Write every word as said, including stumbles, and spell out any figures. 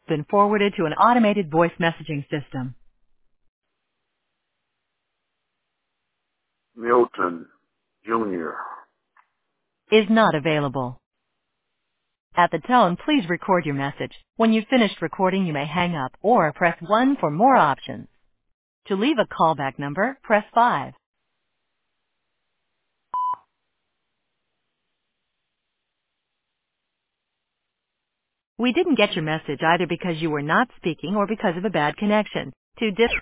Been forwarded to an automated voice messaging system. Milton Junior Is not available. At the tone, please record your message. When you've finished recording, you may hang up or press one for more options. To leave a callback number, press five. We didn't get your message either because you were not speaking or because of a bad connection. To dis-